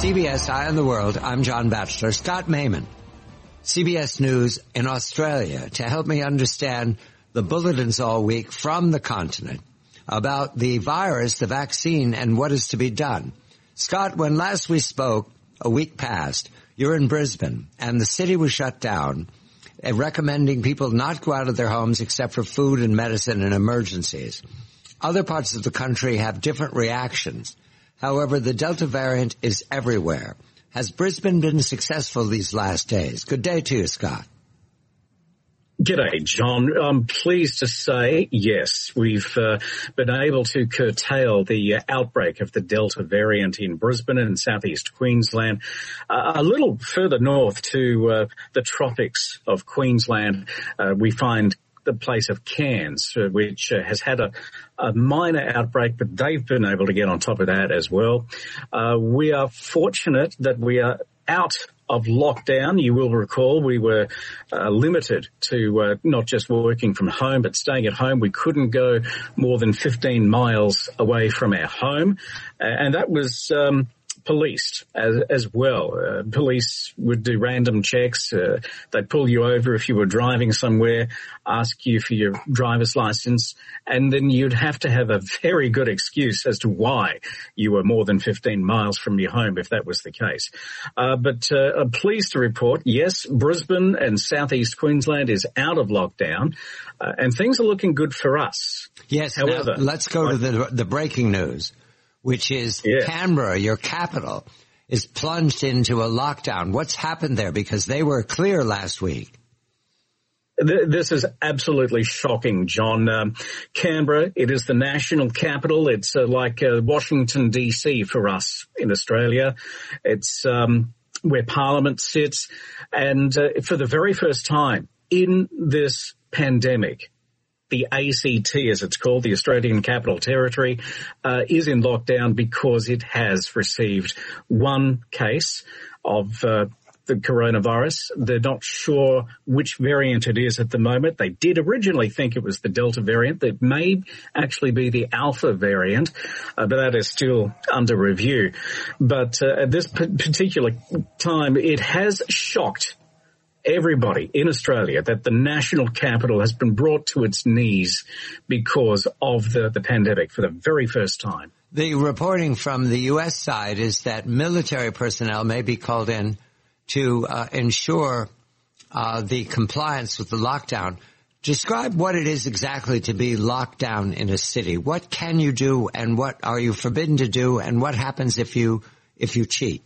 CBS Eye on the World, I'm John Batchelor. Scott Mayman, CBS News in Australia, to help me understand the bulletins all week from the continent about the virus, the vaccine, and what is to be done. Scott, when last we spoke, a week passed, you're in Brisbane, and the city was shut down, recommending people not go out of their homes except for food and medicine and emergencies. Other parts of the country have different reactions. However, the Delta variant is everywhere. Has Brisbane been successful these last days? Good day to you, Scott. G'day, John. I'm pleased to say, yes, we've been able to curtail the outbreak of the Delta variant in Brisbane and southeast Queensland. A little further north to the tropics of Queensland, we find the place of Cairns, which has had a minor outbreak, but they've been able to get on top of that as well. We are fortunate that we are out of lockdown. You will recall we were limited to not just working from home, but staying at home. We couldn't go more than 15 miles away from our home, and that was policed as well. Police would do random checks. They'd pull you over if you were driving somewhere, ask you for your driver's license, and then you'd have to have a very good excuse as to why you were more than 15 miles from your home if that was the case. But I'm pleased to report, yes, Brisbane and southeast Queensland is out of lockdown, and things are looking good for us. Yes, however, now let's go to the breaking news, which is Canberra, your capital, is plunged into a lockdown. What's happened there? Because they were clear last week. This is absolutely shocking, John. Canberra, it is the national capital. It's like Washington, D.C. for us in Australia. It's where Parliament sits. And for the very first time in this pandemic, the ACT, as it's called, the Australian Capital Territory, is in lockdown because it has received one case of the coronavirus. They're not sure which variant it is at the moment. They did originally think it was the Delta variant. That may actually be the Alpha variant, but that is still under review. But at this particular time, it has shocked everybody in Australia that the national capital has been brought to its knees because of the pandemic for the very first time. The reporting from the U.S. side is that military personnel may be called in to ensure the compliance with the lockdown. Describe what it is exactly to be locked down in a city. What can you do, and what are you forbidden to do, and what happens if you cheat?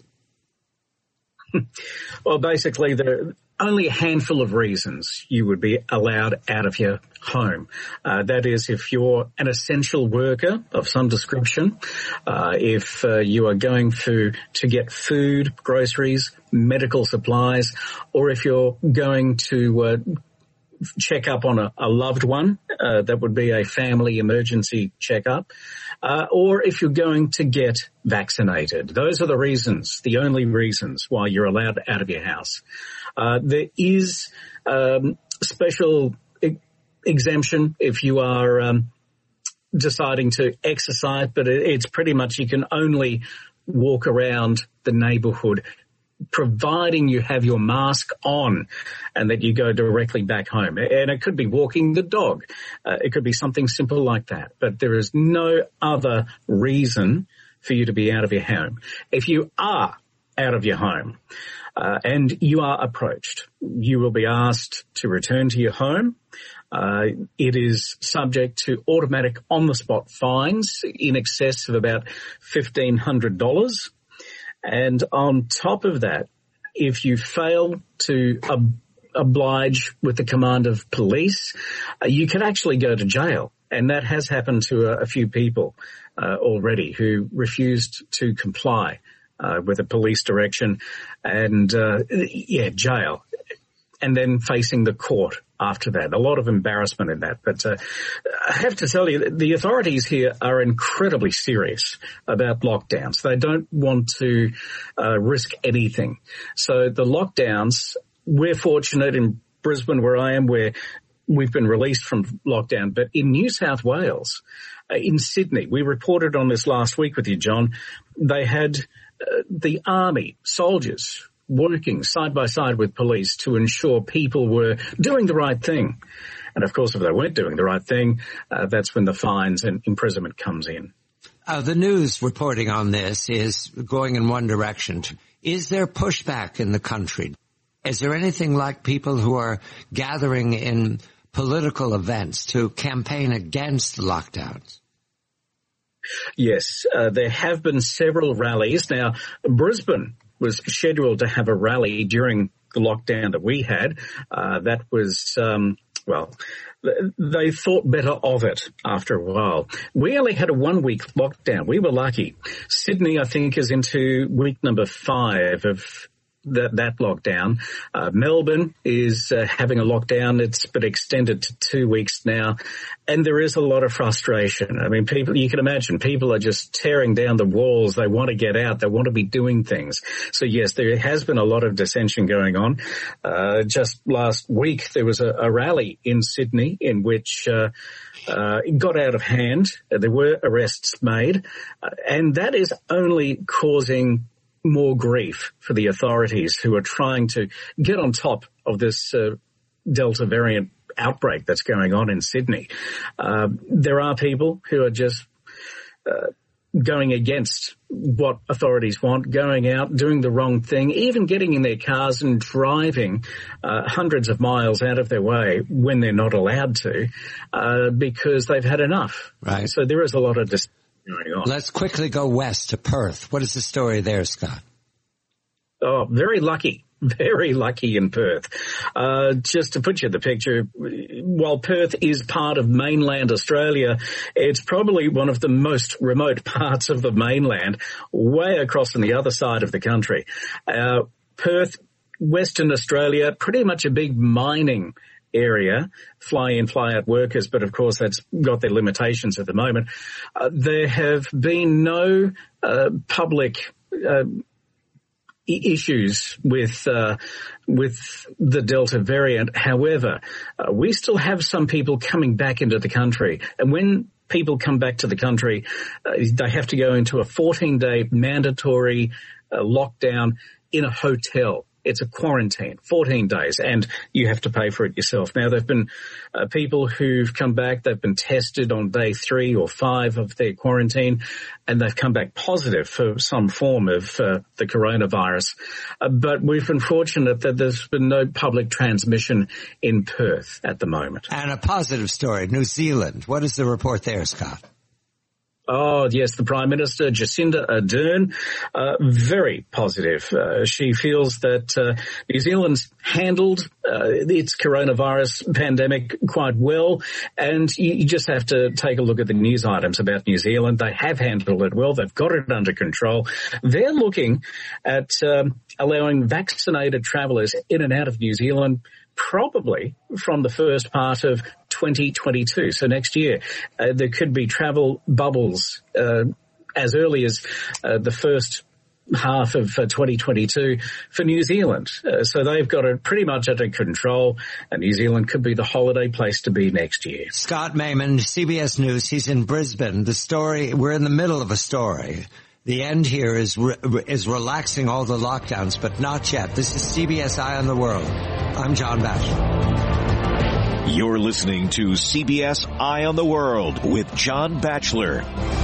Well, basically, there are only a handful of reasons you would be allowed out of your home. That is, if you're an essential worker of some description, if you are going to get food, groceries, medical supplies, or if you're going to check up on a loved one, that would be a family emergency checkup, or if you're going to get vaccinated. Those are the reasons, the only reasons why you're allowed out of your house. There is special exemption if you are deciding to exercise, but it's pretty much you can only walk around the neighbourhood providing you have your mask on and that you go directly back home. And it could be walking the dog. It could be something simple like that. But there is no other reason for you to be out of your home. If you are out of your home and you are approached, you will be asked to return to your home. It is subject to automatic on-the-spot fines in excess of about $1,500. And on top of that, if you fail to oblige with the command of police, you can actually go to jail. And that has happened to a few people already who refused to comply with a police direction and, jail. And then facing the court after that. A lot of embarrassment in that. But I have to tell you, the authorities here are incredibly serious about lockdowns. They don't want to risk anything. So the lockdowns, we're fortunate in Brisbane where I am, where we've been released from lockdown. But in New South Wales, in Sydney, we reported on this last week with you, John, they had the army, soldiers, working side by side with police to ensure people were doing the right thing. And of course, if they weren't doing the right thing, that's when the fines and imprisonment comes in. The news reporting on this is going in one direction. Is there pushback in the country? Is there anything like people who are gathering in political events to campaign against lockdowns? Yes, there have been several rallies. Now, Brisbane was scheduled to have a rally during the lockdown that we had. That was, they thought better of it after a while. We only had a 1-week lockdown. We were lucky. Sydney, I think, is into week number 5 of that lockdown. Melbourne is having a lockdown. It's been extended to 2 weeks now. And there is a lot of frustration. I mean, people, you can imagine, people are just tearing down the walls. They want to get out. They want to be doing things. So yes, there has been a lot of dissension going on. Just last week, there was a rally in Sydney in which it got out of hand. There were arrests made. And that is only causing more grief for the authorities who are trying to get on top of this Delta variant outbreak that's going on in Sydney. There are people who are just going against what authorities want, going out, doing the wrong thing, even getting in their cars and driving hundreds of miles out of their way when they're not allowed to because they've had enough. Right. So there is a lot of going on. Let's quickly go west to Perth. What is the story there, Scott? Oh, very lucky in Perth. Just to put you in the picture, while Perth is part of mainland Australia, it's probably one of the most remote parts of the mainland, way across on the other side of the country. Perth, Western Australia, pretty much a big mining area, fly in, fly out workers, but of course that's got their limitations at the moment. There have been no public issues with the Delta variant. However, we still have some people coming back into the country, and when people come back to the country, they have to go into a 14-day mandatory lockdown in a hotel. It's a quarantine, 14 days, and you have to pay for it yourself. Now, there have been people who've come back, they've been tested on day 3 or 5 of their quarantine, and they've come back positive for some form of the coronavirus. But we've been fortunate that there's been no public transmission in Perth at the moment. And a positive story, New Zealand. What is the report there, Scott? Oh, yes, the Prime Minister, Jacinda Ardern, very positive. She feels that New Zealand's handled its coronavirus pandemic quite well, and you just have to take a look at the news items about New Zealand. They have handled it well. They've got it under control. They're looking at allowing vaccinated travellers in and out of New Zealand probably from the first part of 2022. So next year, there could be travel bubbles as early as the first half of 2022 for New Zealand. So they've got it pretty much under control, and New Zealand could be the holiday place to be next year. Scott Maiman, CBS News. He's in Brisbane. The story, we're in the middle of a story. The end here is relaxing all the lockdowns, but not yet. This is CBS Eye on the World. I'm John Batchelor. You're listening to CBS Eye on the World with John Batchelor.